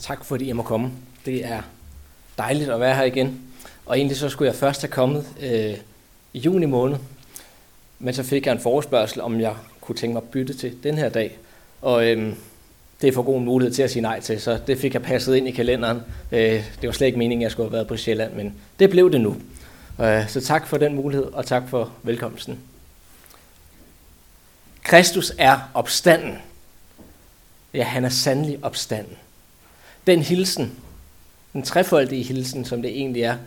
Tak fordi jeg må komme. Det er dejligt at være her igen. Og egentlig så skulle jeg først have kommet i juni måned. Men så fik jeg en forespørgsel, om jeg kunne tænke mig at bytte til den her dag. Og det er for god en mulighed til at sige nej til, så det fik jeg passet ind i kalenderen. Det var slet ikke meningen, at jeg skulle have været på Sjælland, men det blev det nu. Så tak for den mulighed, og tak for velkomsten. Kristus er opstanden. Ja, han er sandelig opstanden. Den hilsen, den trefoldige hilsen, som det egentlig er,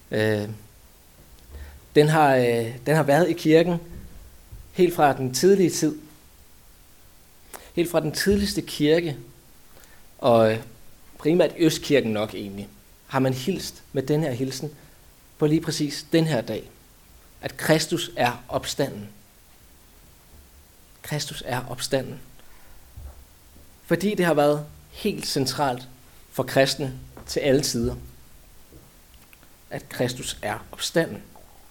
den har været i kirken helt fra den tidlige tid. Helt fra den tidligste kirke, og primært Østkirken nok egentlig, har man hilst med den her hilsen på lige præcis den her dag. At Kristus er opstanden. Kristus er opstanden. Fordi det har været helt centralt for kristne til alle tider. At Kristus er opstanden.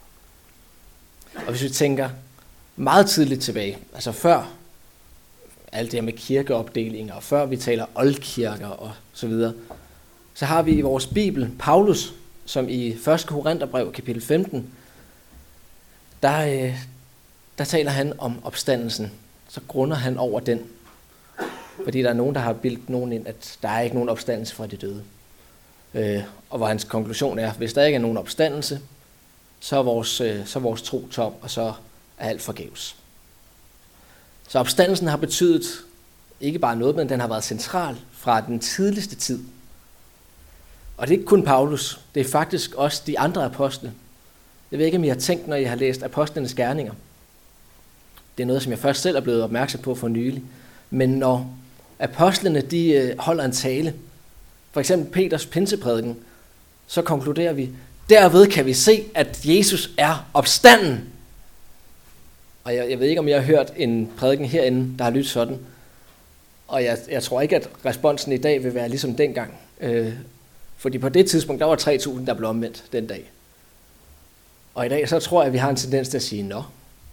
Og hvis vi tænker meget tidligt tilbage, altså før alt det her med kirkeopdelinger, og før vi taler oldkirker og så videre, så har vi i vores Bibel Paulus, som i 1. Korintherbrev, kapitel 15, der taler han om opstandelsen. Så grunder han over den. Fordi der er nogen, der har bildt nogen ind, at der er ikke nogen opstandelse fra de døde. Og hvor hans konklusion er, hvis der ikke er nogen opstandelse, så er vores tro tom, og så er alt forgæves. Så opstandelsen har betydet ikke bare noget, men den har været central fra den tidligste tid. Og det er ikke kun Paulus, det er faktisk også de andre apostle. Jeg ved ikke, om I har tænkt, når I har læst apostlenes gerninger. Det er noget, som jeg først selv er blevet opmærksom på for nylig. Men når apostlene de holder en tale, for eksempel Peters pinseprædiken, så konkluderer vi, derved kan vi se, at Jesus er opstanden. Og jeg ved ikke, om jeg har hørt en prædiken herinde, der har lyttet sådan. Og jeg tror ikke, at responsen i dag vil være ligesom dengang. Fordi på det tidspunkt, der var 3.000, der blev omvendt den dag. Og i dag, så tror jeg, at vi har en tendens til at sige, nå.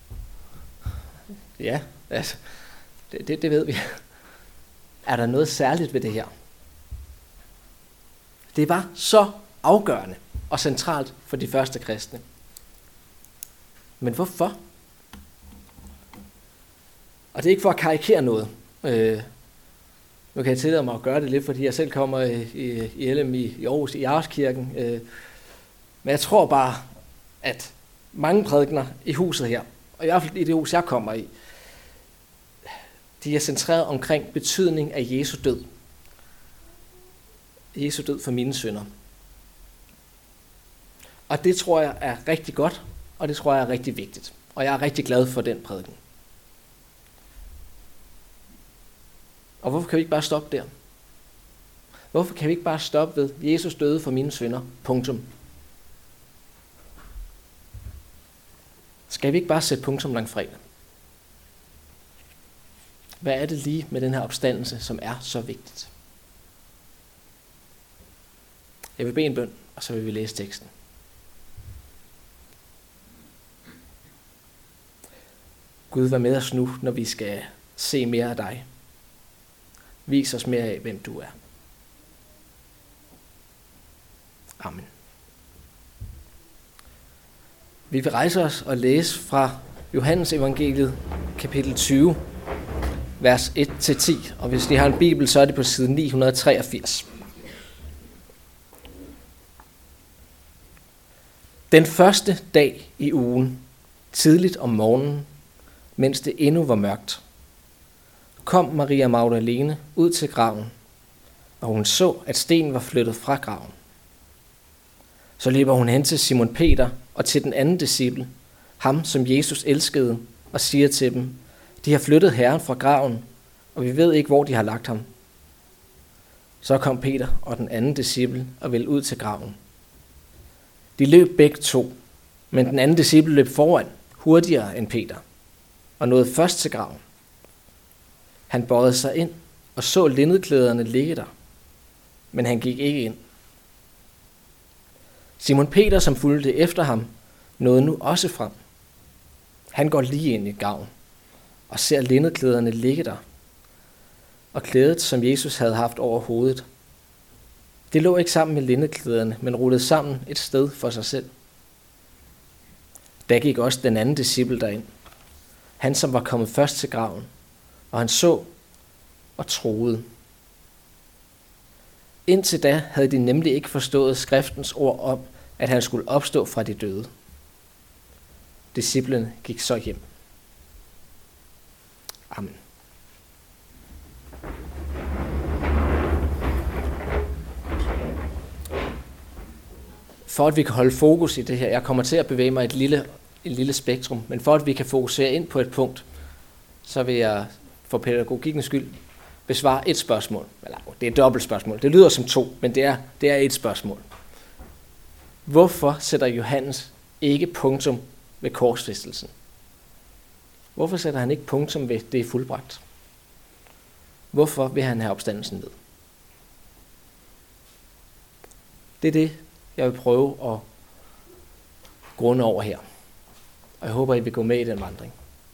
Ja, altså, det ved vi. Er der noget særligt ved det her? Det var så afgørende og centralt for de første kristne. Men hvorfor? Og det er ikke for at karikere noget. Nu kan jeg tillade mig at gøre det lidt, fordi jeg selv kommer i LM i Aarhus, i Aarhuskirken. Men jeg tror bare, at mange prædikener i huset her, og i hvert fald i det hus, jeg kommer i, de er centreret omkring betydning af Jesu død. Jesu død for mine synder. Og det tror jeg er rigtig godt, og det tror jeg er rigtig vigtigt. Og jeg er rigtig glad for den prædiken. Og hvorfor kan vi ikke bare stoppe der? Hvorfor kan vi ikke bare stoppe ved, Jesus døde for mine synder, punktum? Skal vi ikke bare sætte punktum langfredag? Hvad er det lige med den her opstandelse, som er så vigtigt? Jeg vil bede en bøn, og så vil vi læse teksten. Gud, vær med os nu, når vi skal se mere af dig. Vis os mere af, hvem du er. Amen. Vi vil rejse os og læse fra Johannes evangeliet, kapitel 20, vers 1-10. Og hvis I har en bibel, så er det på side 983. Den første dag i ugen, tidligt om morgenen, mens det endnu var mørkt, kom Maria Magdalene ud til graven, og hun så, at stenen var flyttet fra graven. Så løber hun hen til Simon Peter og til den anden disciple, ham som Jesus elskede, og siger til dem, de har flyttet Herren fra graven, og vi ved ikke, hvor de har lagt ham. Så kom Peter og den anden disciple og ville ud til graven. De løb begge to, men den anden disciple løb foran, hurtigere end Peter, og nåede først til graven. Han bøjede sig ind og så lindeklæderne ligge der, men han gik ikke ind. Simon Peter, som fulgte efter ham, nåede nu også frem. Han går lige ind i graven og ser lindeklæderne ligge der, og klædet, som Jesus havde haft over hovedet, Det lå ikke sammen med lindeklæderne, men rullede sammen et sted for sig selv. Der gik også den anden disciple derind, han som var kommet først til graven, og han så og troede. Indtil da havde de nemlig ikke forstået skriftens ord om, at han skulle opstå fra de døde. Disciplene gik så hjem. Amen. For at vi kan holde fokus i det her, jeg kommer til at bevæge mig et lille spektrum, men for at vi kan fokusere ind på et punkt, så vil jeg for pædagogikkens skyld besvare et spørgsmål. Eller, det er et dobbelt spørgsmål. Det lyder som 2, men det er et spørgsmål. Hvorfor sætter Johannes ikke punktum ved korsfæstelsen? Hvorfor sætter han ikke punktum ved det er fuldbragt? Hvorfor vil han have opstandelsen ned? Det er det, jeg vil prøve at grunde over her. Og jeg håber, I vil gå med i den vandring.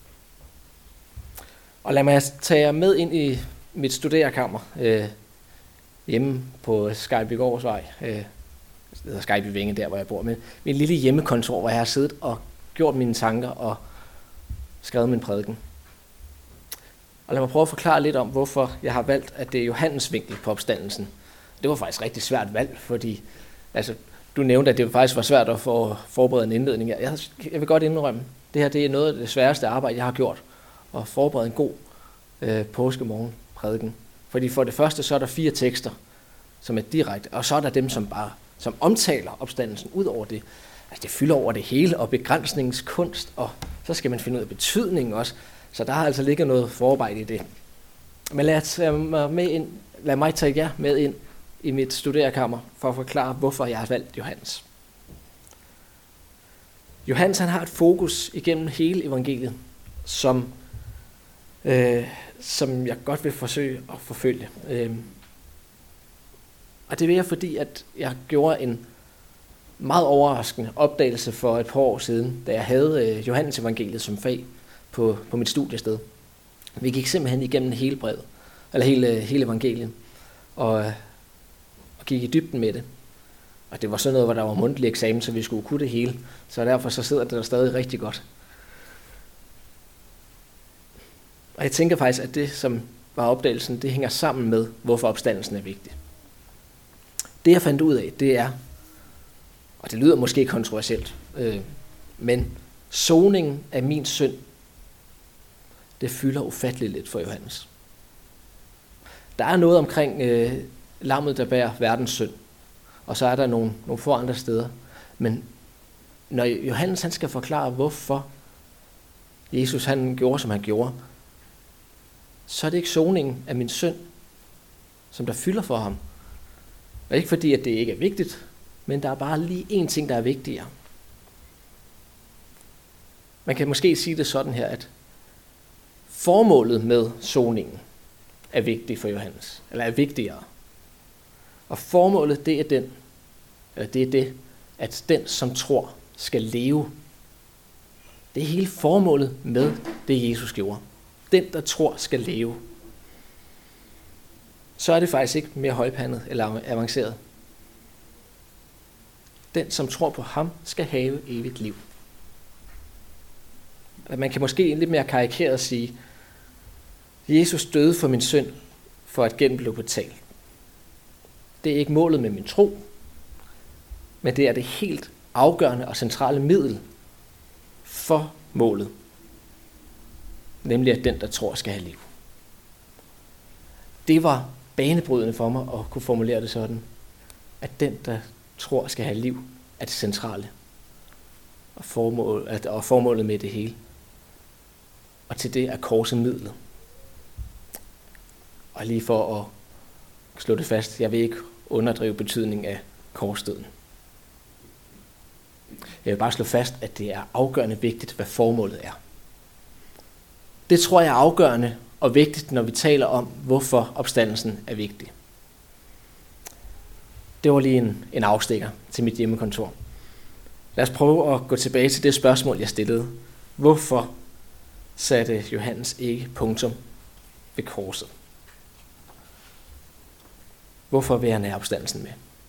Og lad mig tage jer med ind i mit studerekammer hjemme på Skejbygårdsvej. Det hedder Skejbyvinge, der hvor jeg bor. Men min lille hjemmekontor, hvor jeg har siddet og gjort mine tanker og skrevet min prædiken. Og lad mig prøve at forklare lidt om, hvorfor jeg har valgt, at det er Johannes vinkel på opstandelsen. Det var faktisk rigtig svært valg, fordi du nævnte, at det faktisk var svært at få forberede en indledning. Jeg vil godt indrømme, det her det er noget af det sværeste arbejde, jeg har gjort, at forberede en god påskemorgen prædiken. Fordi for det første, så er der 4 tekster, som er direkte, og så er der dem, som omtaler opstandelsen ud over det. Altså det fylder over det hele, og begrænsningens kunst, og så skal man finde ud af betydningen også. Så der har altså ligget noget forarbejde i det. Men lad mig tage jer med ind i mit studerekammer for at forklare, hvorfor jeg har valgt Johannes. Johannes han har et fokus igennem hele evangeliet, som jeg godt vil forsøge at forfølge. Og det vil jeg, fordi at jeg gjorde en meget overraskende opdagelse for et par år siden, da jeg havde Johannes evangeliet som fag på mit studiested. Vi gik simpelthen igennem hele brevet, eller hele evangeliet, og gik i dybden med det. Og det var sådan noget, hvor der var mundtlig eksamen, så vi skulle kunne det hele. Så derfor så sidder det der stadig rigtig godt. Og jeg tænker faktisk, at det, som var opdagelsen, det hænger sammen med, hvorfor opstandelsen er vigtig. Det, jeg fandt ud af, det er, og det lyder måske kontroversielt, men soningen af min synd, det fylder ufatteligt lidt for Johannes. Der er noget omkring lammet, der bærer verdens synd, og så er der nogle få andre steder. Men når Johannes han skal forklare, hvorfor Jesus han gjorde, som han gjorde, så er det ikke soningen af min synd, som der fylder for ham. Og ikke fordi, at det ikke er vigtigt, men der er bare lige én ting, der er vigtigere. Man kan måske sige det sådan her, at formålet med soningen er vigtigt for Johannes, eller er vigtigere. Og formålet, det er det, at den, som tror, skal leve. Det er hele formålet med det, Jesus gjorde. Den, der tror, skal leve. Så er det faktisk ikke mere højpandet eller avanceret. Den, som tror på ham, skal have evigt liv. Man kan måske lidt mere karikeret sige, Jesus døde for min synd, for at gælden blev betalt. Det er ikke målet med min tro, men det er det helt afgørende og centrale middel for målet. Nemlig at den, der tror, skal have liv. Det var banebrydende for mig at kunne formulere det sådan, at den, der tror, skal have liv, er det centrale. Og formålet med det hele. Og til det er korset midlet. Og lige for at slå det fast, jeg vil ikke underdrive betydningen af korsdøden. Jeg vil bare slå fast, at det er afgørende vigtigt, hvad formålet er. Det tror jeg er afgørende og vigtigt, når vi taler om, hvorfor opstandelsen er vigtig. Det var lige en afstikker til mit hjemmekontor. Lad os prøve at gå tilbage til det spørgsmål, jeg stillede. Hvorfor satte Johannes ikke punktum ved korset? Hvorfor vil han have opstandelsen med?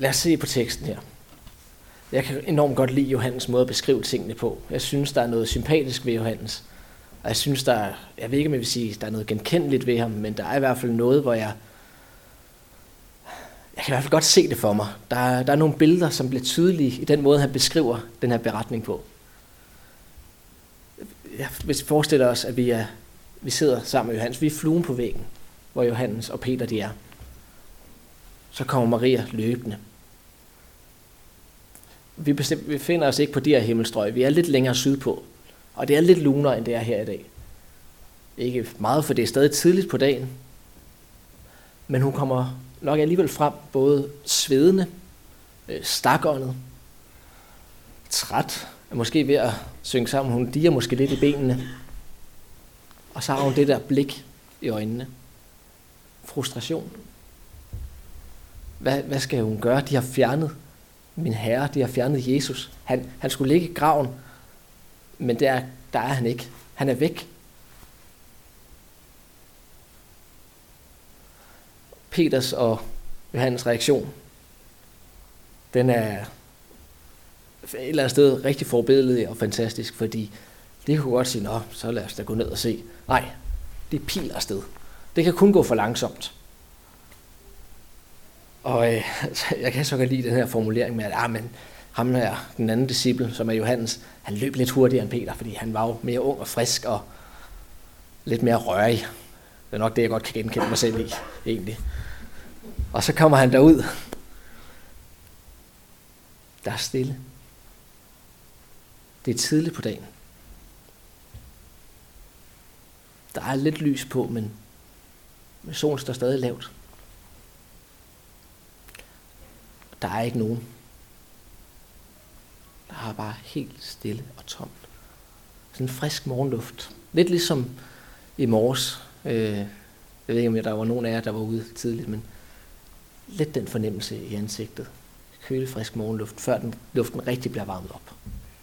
Lad os se på teksten her. Jeg kan enormt godt lide Johannes måde at beskrive tingene på. Jeg synes, der er noget sympatisk ved Johannes. Og jeg synes, jeg ved ikke, om jeg vil sige, der er noget genkendeligt ved ham, men der er i hvert fald noget, hvor jeg kan i hvert fald godt se det for mig. Der er nogle billeder, som bliver tydelige i den måde, han beskriver den her beretning på. Hvis vi forestiller os, at vi sidder sammen med Johannes, vi er fluen på væggen, hvor Johannes og Peter de er. Så kommer Maria løbende. Vi befinder os ikke på de her himmelstrøg. Vi er lidt længere sydpå. Og det er lidt lunere, end det er her i dag. Ikke meget, for det er stadig tidligt på dagen. Men hun kommer nok alligevel frem, både svedende, stakåndet, træt, er måske ved at synge sammen. Hun diger måske lidt i benene. Og så har hun det der blik i øjnene. Frustration. Hvad skal hun gøre? De har fjernet min herre, de har fjernet Jesus. Han skulle ligge i graven, men der er han ikke. Han er væk. Peters og Johannes reaktion, den er et eller andet sted rigtig forbilledlig og fantastisk, fordi det kunne godt sige, så lad os da gå ned og se. Nej, det piler afsted. Det kan kun gå for langsomt. Og jeg kan så godt lide den her formulering med, at men ham her, den anden disciple, som er Johannes, han løb lidt hurtigere end Peter, fordi han var jo mere ung og frisk og lidt mere rørig. Det er nok det, jeg godt kan genkende mig selv i, egentlig. Og så kommer han derud. Der er stille. Det er tidligt på dagen. Der er lidt lys på, men solen står stadig lavt. Der er ikke nogen. Der er bare helt stille og tomt. Sådan en frisk morgenluft. Lidt ligesom i morges. Jeg ved ikke, om der var nogen af jer, der var ude tidligt, men lidt den fornemmelse i ansigtet. Kølig, frisk morgenluft, før luften rigtig bliver varmet op.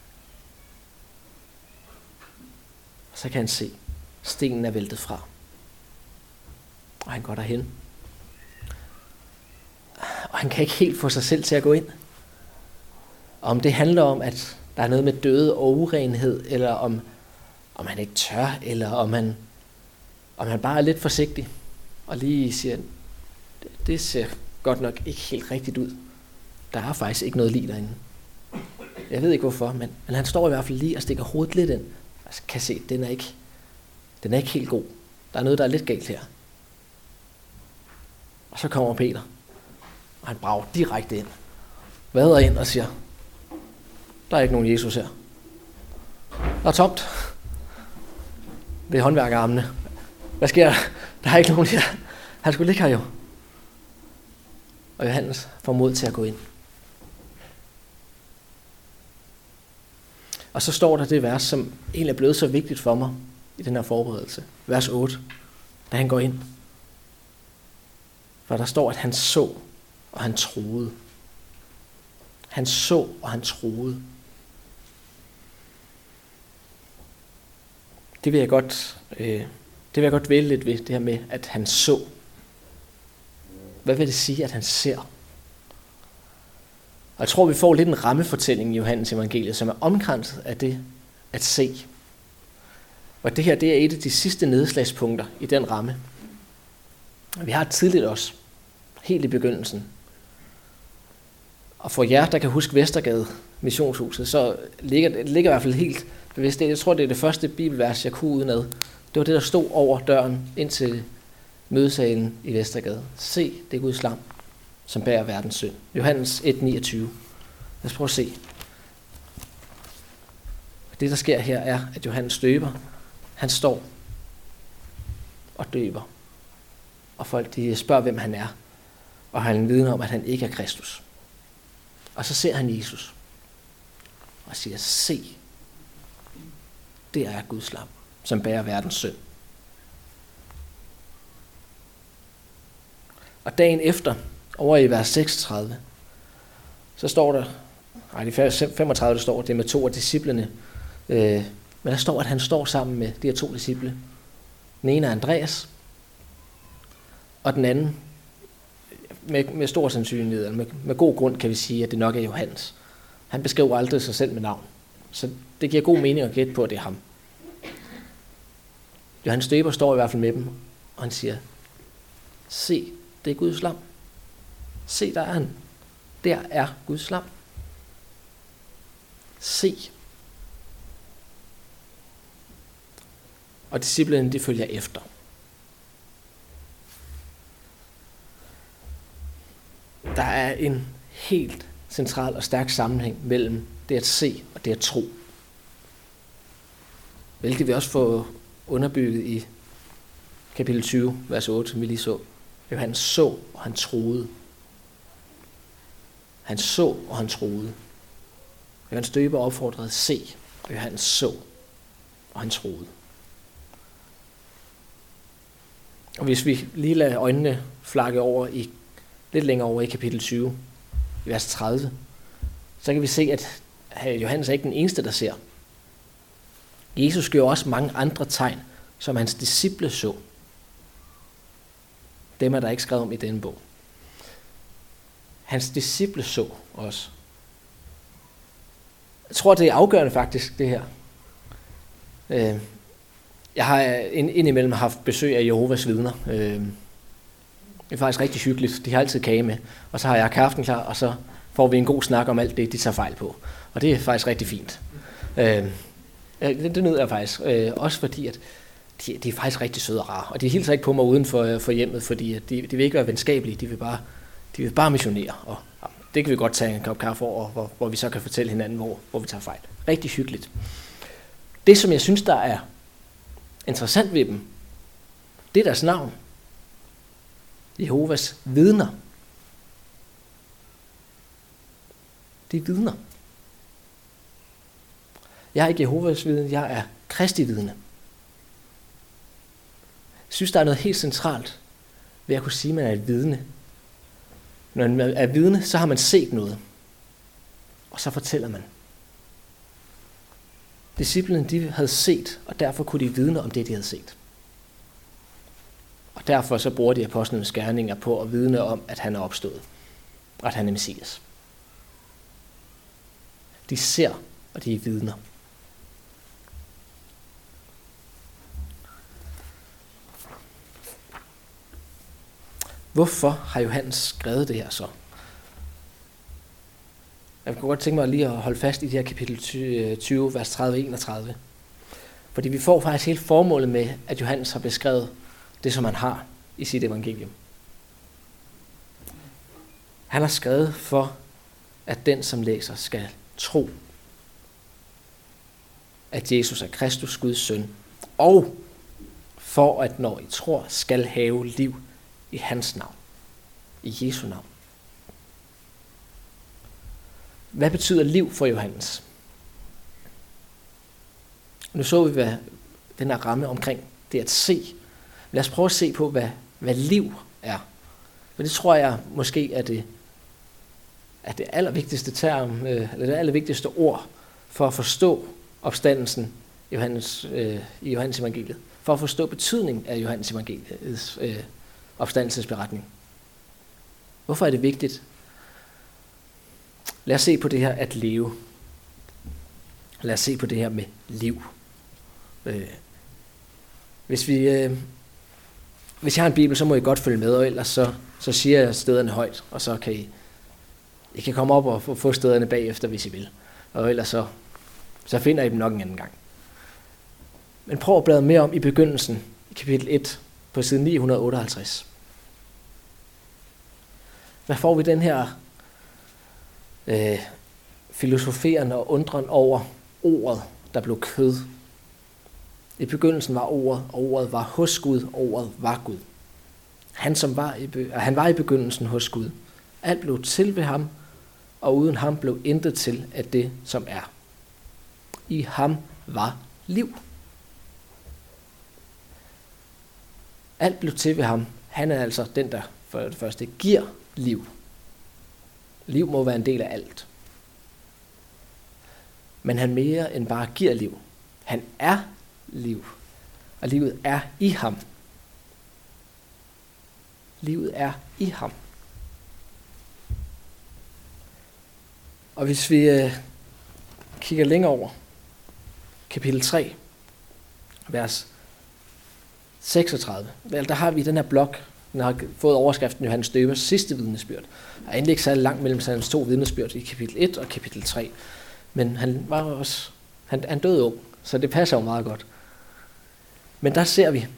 Og så kan han se, stenen er væltet fra. Og han går derhen. Og han kan ikke helt få sig selv til at gå ind. Og om det handler om, at der er noget med døde og urenhed, eller om han ikke tør, eller om han bare er lidt forsigtig, og lige siger, det ser godt nok ikke helt rigtigt ud. Der er faktisk ikke noget lig derinde. Jeg ved ikke hvorfor, men han står i hvert fald lige og stikker hovedet lidt ind. Og kan se, den er ikke helt god. Der er noget, der er lidt galt her. Og så kommer Peter, og han brager direkte ind. Vader ind og siger, der er ikke nogen Jesus her. Der er tomt. Det er håndværkerarmene. Hvad sker der? Der er ikke nogen her. Han skulle ligge her jo. Og Johannes får mod til at gå ind. Og så står der det vers, som egentlig er blevet så vigtigt for mig i den her forberedelse. Vers 8. Da han går ind. For der står, at han så, og han troede. Han så, og han troede. Det vil jeg godt vælge lidt ved, det her med, at han så. Hvad vil det sige, at han ser? Og jeg tror, vi får lidt en rammefortælling i Johannes evangeliet, som er omkranset af det at se. Og det her, det er et af de sidste nedslagspunkter i den ramme. Vi har tidligt også, helt i begyndelsen. Og for jer, der kan huske Vestergade Missionshuset, så ligger det i hvert fald helt bevidst. Jeg tror, det er det første bibelvers, jeg kunne udenad. Det var det, der stod over døren ind til mødesalen i Vestergade. Se, det er Guds lam, som bærer verdens synd. Johannes 1:29. Lad os prøve at se. Det, der sker her, er, at Johannes døber. Han står og døber. Og folk de spørger, hvem han er. Og han vidner om, at han ikke er Kristus. Og så ser han Jesus. Og siger, se, det er Guds lam, som bærer verdens synd. Og dagen efter, over i vers 36, så står der, i 35 står det med 2 af disciplene, men der står, at han står sammen med de her 2 disciple. Den ene er Andreas, og den anden, med stor sandsynlighed, eller med god grund kan vi sige, at det nok er Johannes. Han beskriver aldrig sig selv med navn. Så det giver god mening at gætte på, at det er ham. Johannes Døber står i hvert fald med dem, og han siger, se, det er Guds lam. Se, der er han. Der er Guds lam. Se. Og disciplene, de følger efter. Der er en helt central og stærk sammenhæng mellem det at se og det at tro. Hvilket vi også får underbygget i kapitel 20, vers 8, som vi lige så. Johannes så, og han troede. Han så, og han troede. Johannes Døber opfordrede se, og Johannes så, og han troede. Og hvis vi lige lader øjnene flakke over lidt længere over i kapitel 20, i vers 30, så kan vi se, at Johannes er ikke den eneste, der ser. Jesus gjorde også mange andre tegn, som hans disciple så. Dem er der ikke skrevet om i denne bog. Hans disciple så også. Jeg tror, det er afgørende faktisk, det her. Jeg har indimellem haft besøg af Jehovas vidner. Det er faktisk rigtig hyggeligt. De har altid kage med. Og så har jeg kaffen klar, og så får vi en god snak om alt det, de tager fejl på. Og det er faktisk rigtig fint. Det nyder jeg faktisk. Også fordi, at de er faktisk rigtig søde og rare. Og de hilser ikke på mig uden for hjemmet, fordi de vil ikke være venskabelige. De vil bare missionere. Og det kan vi godt tage en kop kaffe over, hvor vi så kan fortælle hinanden, hvor vi tager fejl. Rigtig hyggeligt. Det, som jeg synes, der er interessant ved dem, det er deres navn. Jehovas vidner. De er vidner. Jeg er ikke Jehovas vidne, jeg er Kristi vidne. Jeg synes, der er noget helt centralt ved at kunne sige, at man er et vidne. Når man er vidne, så har man set noget. Og så fortæller man. Disciplene, de havde set, og derfor kunne de vidne om det, de havde set. Og derfor så bruger de apostlenes gerninger på at vidne om, at han er opstået. Og at han er Messias. De ser, og de er vidner. Hvorfor har Johannes skrevet det her så? Jeg kunne godt tænke mig lige at holde fast i det her kapitel 20, vers 30-31. Fordi vi får faktisk helt formålet med, at Johannes har beskrevet det, som han har i sit evangelium. Han har skrevet for, at den, som læser, skal tro, at Jesus er Kristus, Guds søn, og for at når I tror, skal have liv i hans navn, i Jesu navn. Hvad betyder liv for Johannes? Nu så vi, hvad den her ramme omkring det at se. Lad os prøve at se på, hvad liv er. For det tror jeg måske er det allervigtigste term, eller det allervigtigste ord for at forstå opstandelsen i Johannes evangeliet. For at forstå betydningen af Johannes evangeliets opstandelsesberetning. Hvorfor er det vigtigt? Lad os se på det her at leve. Lad os se på det her med liv. Hvis jeg har en bibel, så må I godt følge med, og ellers så siger jeg stederne højt, og så kan I kan komme op og få stederne bagefter, hvis I vil. Og ellers så finder I dem nok en anden gang. Men prøv at bladre mere om i begyndelsen, i kapitel 1, på side 958. Hvad får vi den her filosoferende og undren over ordet, der blev kød? I begyndelsen var ordet, og ordet var hos Gud, og ordet var Gud. Han var i begyndelsen hos Gud. Alt blev til ved ham, og uden ham blev intet til af det, som er. I ham var liv. Alt blev til ved ham. Han er altså den, der for det første giver liv. Liv må være en del af alt. Men han mere end bare giver liv. Han er liv. Og livet er i ham. Livet er i ham. Og hvis vi kigger længere over, kapitel 3, vers 36, der har vi den her blok, den har fået overskriften Johannes Døbers sidste vidnesbyrd. Der er egentlig ikke særlig langt mellem hans 2 vidnesbyrd i kapitel 1 og kapitel 3. Men han var også, han døde ung, så det passer jo meget godt. Men der ser vi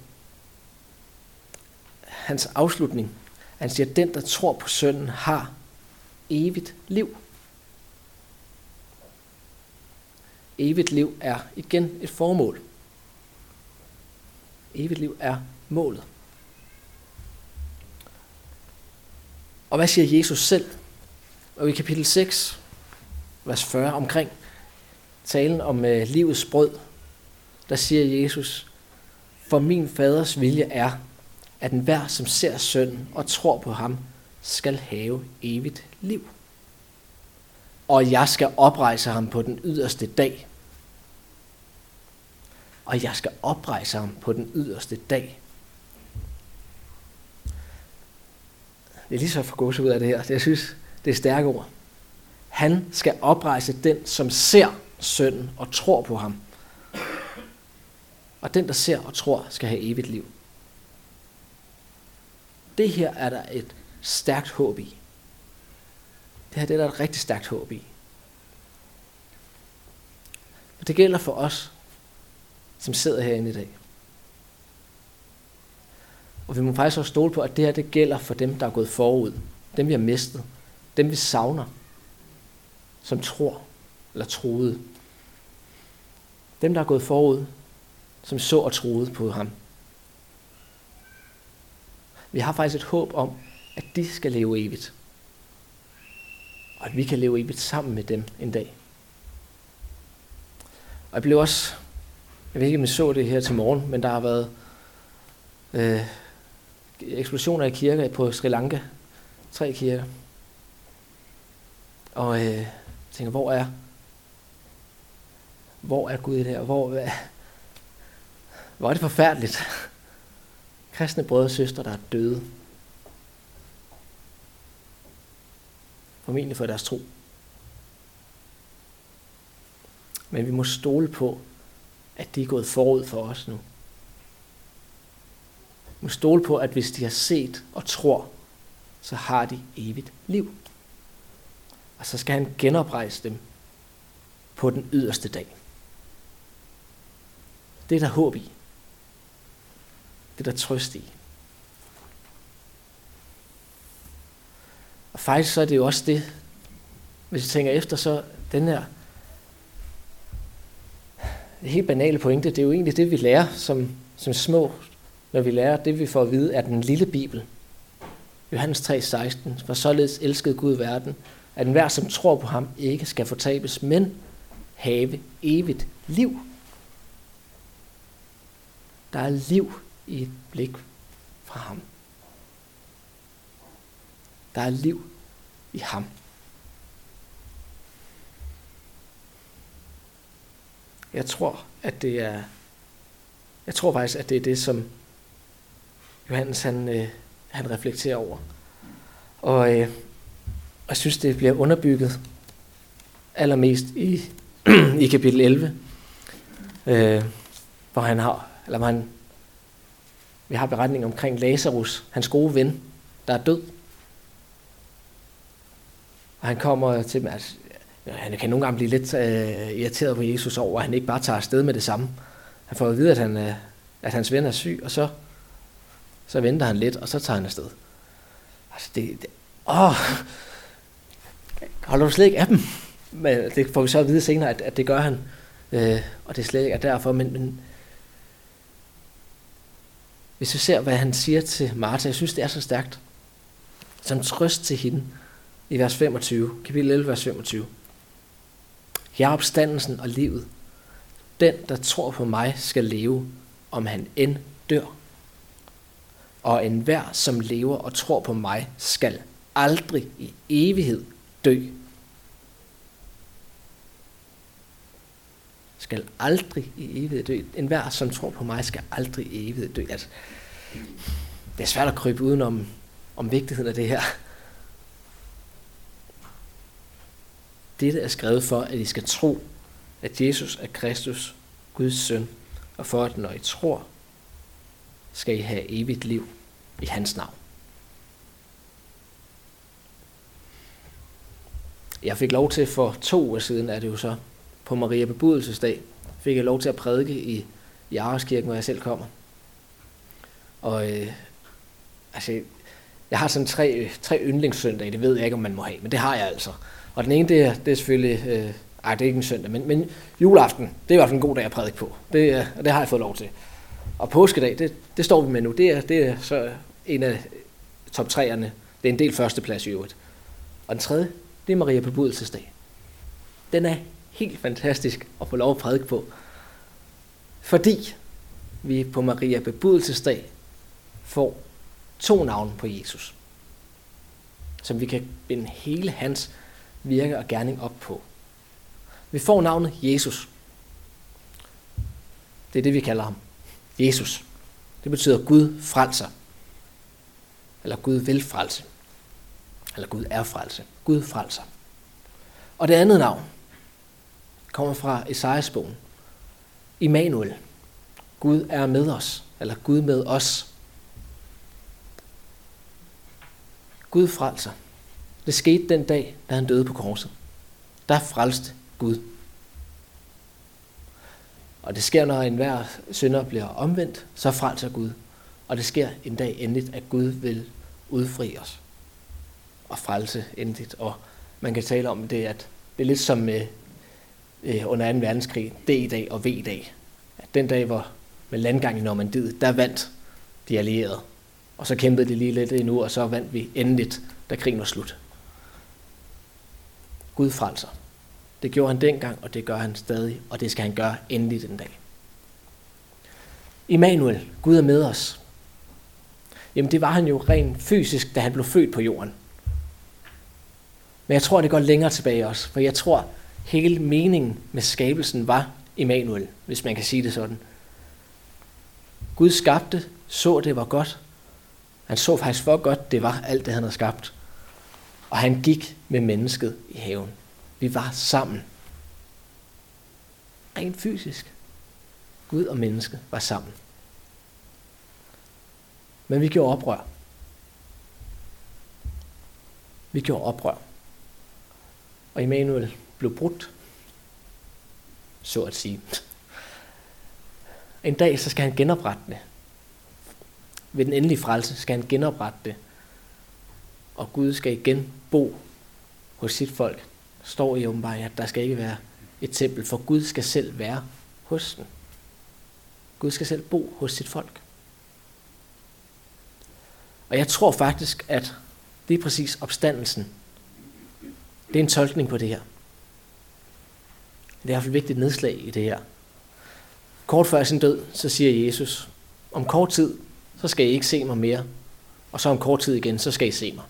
hans afslutning. Han siger, at den, der tror på sønnen, har evigt liv. Evigt liv er igen et formål. Evigt liv er målet. Og hvad siger Jesus selv? Og i kapitel 6, vers 40, omkring talen om livets brød, der siger Jesus, for min faders vilje er, at enhver, som ser sønnen og tror på ham, skal have evigt liv. Og jeg skal oprejse ham på den yderste dag. Og jeg skal oprejse ham på den yderste dag. Det er lige så for gåse ud af det her. Jeg synes, det er stærke ord. Han skal oprejse den, som ser sønnen og tror på ham. Og den, der ser og tror, skal have evigt liv. Det her er der et stærkt håb i. Det her det er der et rigtig stærkt håb i. Og det gælder for os, som sidder herinde i dag. Og vi må faktisk også stole på, at det her det gælder for dem, der er gået forud. Dem, vi har mistet. Dem, vi savner. Som tror eller troede. Dem, der er gået forud, som så og troede på ham. Vi har faktisk et håb om, at de skal leve evigt. Og at vi kan leve evigt sammen med dem en dag. Og jeg blev også, jeg ved ikke, om I så det her til morgen, men der har været eksplosioner i kirker på Sri Lanka. 3 kirker. Og jeg tænker, hvor er Gud i det her? Hvor er det forfærdeligt. Kristne brødre og søstre, der er døde. Formentlig for deres tro. Men vi må stole på, at de er gået forud for os nu. Vi må stole på, at hvis de har set og tror, så har de evigt liv. Og så skal han genoprejse dem på den yderste dag. Det er der håb i. Det er der trøst i. Og faktisk så er det jo også det, hvis jeg tænker efter, så den her helt banale pointe, det er jo egentlig det, vi lærer som små, når vi lærer det, vi får at vide, er den lille Bibel. Johannes 3:16, for således elskede Gud verden, at enhver, som tror på ham, ikke skal fortabes, men have evigt liv. Der er liv i et blik fra ham. Der er liv i ham. Jeg tror faktisk, at det er det, som Johannes han reflekterer over. Og jeg synes, det bliver underbygget allermest i kapitel 11, hvor vi har beretning omkring Lazarus, hans gode ven, der er død. Og han kommer til, altså, han kan nogle gange blive lidt irriteret på Jesus over, at han ikke bare tager afsted med det samme. Han får at vide, at hans ven er syg, og så venter han lidt, og så tager han afsted. Altså holder du slet ikke af dem? Men det får vi så at vide senere, at det gør han. Og det er slet ikke derfor, men hvis vi ser, hvad han siger til Martha, jeg synes, det er så stærkt. Som trøst til hende i vers 25, kapitel 11, vers 25. Jeg er opstandelsen og livet. Den, der tror på mig, skal leve, om han end dør. Og enhver, som lever og tror på mig, skal aldrig i evighed dø. Skal aldrig i evighed dø. Enhver, som tror på mig, skal aldrig i evighed dø. Altså, det er svært at krybe udenom vigtigheden af det her. Dette er skrevet for, at I skal tro, at Jesus er Kristus, Guds søn, og for at når I tror, skal I have evigt liv i hans navn. Jeg fik lov til for 2 uger siden, er det jo så, på Maria Bebudelsesdag, fik jeg lov til at prædike i Areskirken, hvor jeg selv kommer. Og jeg har sådan 3 yndlingssøndage, det ved jeg ikke, om man må have, men det har jeg altså. Og den ene, det er selvfølgelig, det er ikke en søndag, men juleaften, det er i hvert fald en god dag at prædike på. Det har jeg fået lov til. Og påskedag, det står vi med nu, det er så en af top 3'erne. Det er en del førsteplads i øvrigt. Og den tredje, det er Maria Bebudelsesdag. Den er helt fantastisk at få lov at prædike på. Fordi vi på Maria Bebudelsesdag får 2 navne på Jesus, som vi kan binde hele hans virke og gerning op på. Vi får navnet Jesus. Det er det, vi kalder ham. Jesus. Det betyder Gud frelser. Eller Gud vil frelse. Eller Gud er frelse. Gud frelser. Og det andet navn kommer fra Esajas bogen. Immanuel. Gud er med os. Eller Gud med os. Gud frelser. Det skete den dag, da han døde på korset. Der frelste Gud. Og det sker, når enhver synder bliver omvendt, så frelser Gud. Og det sker en dag endeligt, at Gud vil udfri os og frelse endeligt. Og man kan tale om det, at det er lidt som under 2. verdenskrig, D-dag og V-dag. At den dag, hvor med landgang i Normandiet, der vandt de allierede. Og så kæmpede de lige lidt endnu, og så vandt vi endeligt, da krigen var slut. Gud frelser. Det gjorde han dengang, og det gør han stadig, og det skal han gøre endeligt en dag. Immanuel, Gud er med os. Jamen det var han jo rent fysisk, da han blev født på jorden. Men jeg tror, det går længere tilbage også, for jeg tror, hele meningen med skabelsen var Immanuel, hvis man kan sige det sådan. Gud skabte, så det var godt. Han så faktisk hvor godt det var, alt det han havde skabt. Og han gik med mennesket i haven. Vi var sammen. Rent fysisk. Gud og menneske var sammen. Men vi gjorde oprør. Vi gjorde oprør. Og Immanuel blev brudt. Så at sige. En dag så skal han genoprette det. Ved den endelige frelse skal han genoprette det. Og Gud skal igen bo hos sit folk. Der står i åbenbaringen, at der skal ikke være et tempel, for Gud skal selv være hos den. Gud skal selv bo hos sit folk. Og jeg tror faktisk, at det er præcis opstandelsen. Det er en tolkning på det her. Det er i hvert fald et vigtigt nedslag i det her. Kort før sin død, så siger Jesus, om kort tid, så skal I ikke se mig mere, og så om kort tid igen, så skal I se mig.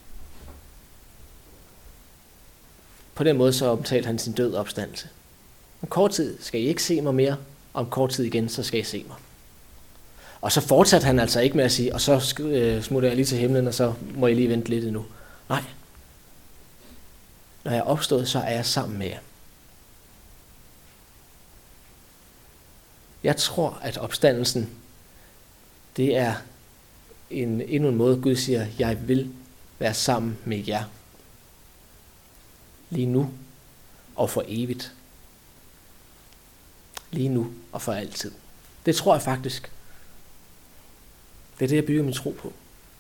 På den måde så omtalte han sin død og opstandelse. Om kort tid skal I ikke se mig mere, og om kort tid igen, så skal I se mig. Og så fortsatte han altså ikke med at sige, og så smutter jeg lige til himlen, og så må I lige vente lidt endnu. Nej. Når jeg er opstået, så er jeg sammen med jer. Jeg tror, at opstandelsen, det er endnu en måde, Gud siger, jeg vil være sammen med jer. Lige nu og for evigt. Lige nu og for altid. Det tror jeg faktisk. Det er det, jeg bygger min tro på.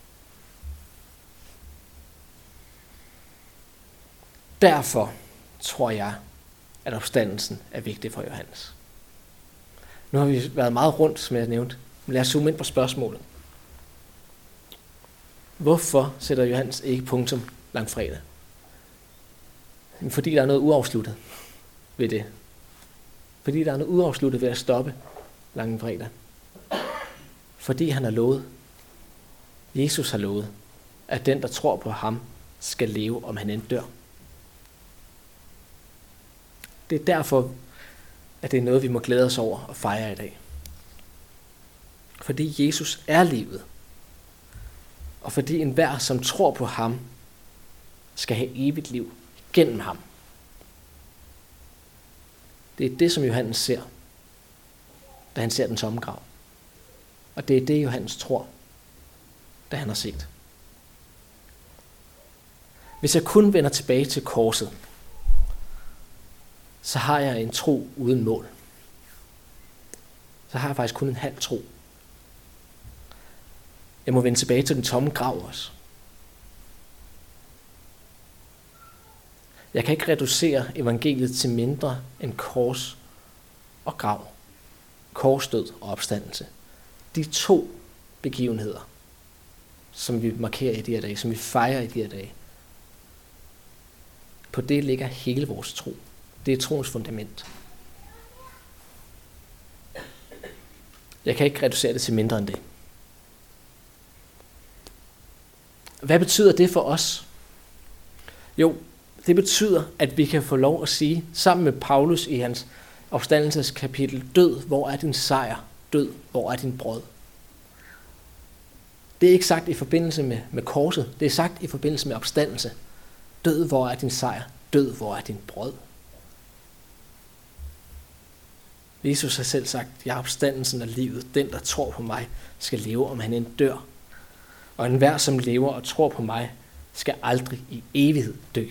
Derfor tror jeg, at opstandelsen er vigtig for Johannes. Nu har vi været meget rundt, som jeg nævnte. Men lad os zoome ind på spørgsmålet. Hvorfor sætter Johannes ikke punktum langfredag? Fordi der er noget uafsluttet ved det. Fordi der er noget uafsluttet ved at stoppe langfredag. Fordi han har lovet, Jesus har lovet, at den, der tror på ham, skal leve, om han end dør. Det er derfor, at det er noget, vi må glæde os over og fejre i dag. Fordi Jesus er livet. Og fordi enhver, som tror på ham, skal have evigt liv gennem ham. Det er det, som Johannes ser, da han ser den tomme grav. Og det er det, Johannes tror, da han har set. Hvis jeg kun vender tilbage til korset, så har jeg en tro uden mål. Så har jeg faktisk kun en halv tro. Jeg må vende tilbage til den tomme grav også. Jeg kan ikke reducere evangeliet til mindre end kors og grav. Korsdød og opstandelse. De to begivenheder, som vi markerer i de her dage, som vi fejrer i de her dage. På det ligger hele vores tro. Det er troens fundament. Jeg kan ikke reducere det til mindre end det. Hvad betyder det for os? Jo, det betyder, at vi kan få lov at sige, sammen med Paulus i hans opstandelseskapitel, død, hvor er din sejr? Død, hvor er din brød? Det er ikke sagt i forbindelse med korset, det er sagt i forbindelse med opstandelse. Død, hvor er din sejr? Død, hvor er din brød? Jesus har selv sagt, jeg er opstandelsen af livet. Den, der tror på mig, skal leve, om han end dør. Og enhver, som lever og tror på mig, skal aldrig i evighed dø.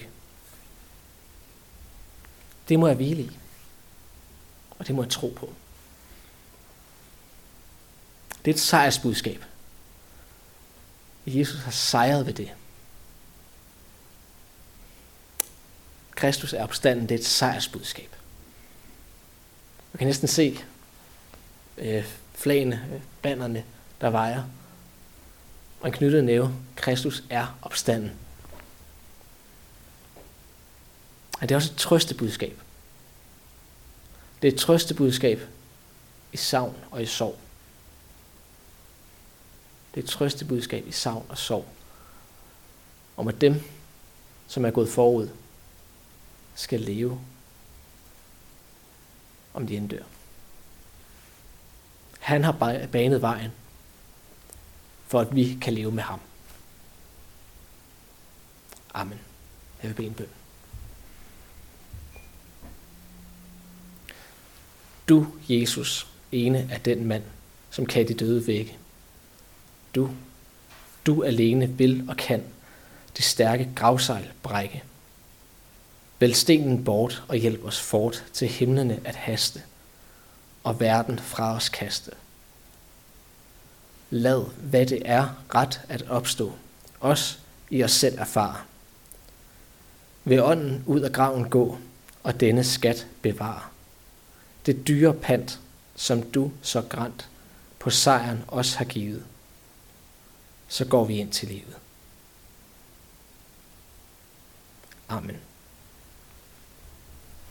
Det må jeg hvile i. Og det må jeg tro på. Det er et sejrsbudskab. Jesus har sejret ved det. Kristus er opstanden, det er et sejrsbudskab. Man kan næsten se flagene, bannerne, der vejer. Og en knyttet næve. Kristus er opstanden. Og det er også et trøstebudskab. Det er et trøstebudskab i savn og i sorg. Det er et trøstebudskab i savn og sorg. Om at dem, som er gået forud, skal leve, om de enddør. Han har banet vejen, for at vi kan leve med ham. Amen. Jeg vil bede en bøn. Du, Jesus, ene er den mand, som kan de døde vække. Du alene vil og kan de stærke gravsejl brække. Vælg stenen bort og hjælp os fort til himlene at haste, og verden fra os kaste. Lad, hvad det er, ret at opstå, os i os selv erfare. Ved ånden ud af graven gå, og denne skat bevare. Det dyre pant, som du så grant på sejren os har givet. Så går vi ind til livet. Amen.